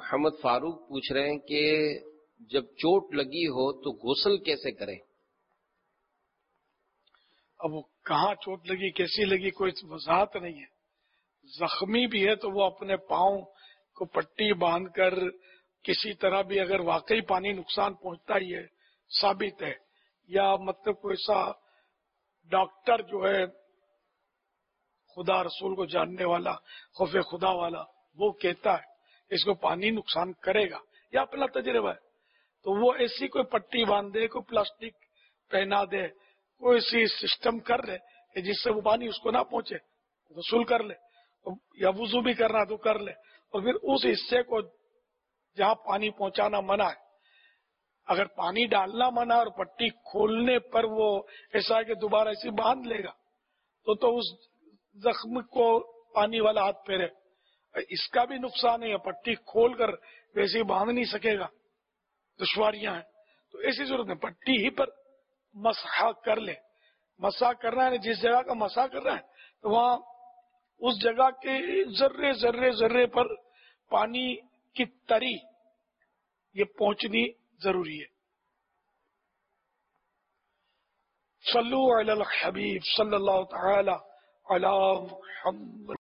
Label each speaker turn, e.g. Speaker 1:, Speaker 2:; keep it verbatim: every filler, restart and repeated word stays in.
Speaker 1: محمد فاروق پوچھ رہے ہیں کہ جب چوٹ لگی ہو تو غسل کیسے کریں؟
Speaker 2: اب کہاں چوٹ لگی، کیسی لگی، کوئی وضاحت نہیں ہے. زخمی بھی ہے تو وہ اپنے پاؤں کو پٹی باندھ کر کسی طرح بھی، اگر واقعی پانی نقصان پہنچتا ہی ہے ثابت ہے، یا مطلب کوئی ایسا ڈاکٹر جو ہے خدا رسول کو جاننے والا، خوف خدا والا، وہ کہتا ہے اس کو پانی نقصان کرے گا یا اپنا تجربہ ہے، تو وہ ایسی کوئی پٹی باندھ دے، کوئی پلاسٹک پہنا دے، کوئی ایسی سسٹم کر لے کہ جس سے وہ پانی اس کو نہ پہنچے، غسل کر لے، یا وضو بھی کرنا تو کر لے، اور پھر اس حصے کو جہاں پانی پہنچانا منع ہے، اگر پانی ڈالنا منع اور پٹی کھولنے پر وہ ایسا ہے کہ دوبارہ ایسی باندھ لے گا تو تو اس زخم کو پانی والا ہاتھ پھیرے، اس کا بھی نقصان ہے، پٹی کھول کر ویسے ہی باندھ نہیں سکے گا، دشواریاں ہیں. تو ایسی ضرورت ہے پٹی ہی پر مسح کر لے. مسح کرنا ہے، جس جگہ کا مسح کر رہا ہے تو وہاں اس جگہ کے ذرے ذرے ذرے پر پانی کی تری یہ پہنچنی ضروری ہے. صلو علی الحبیب صلی اللہ تعالی علی محمد.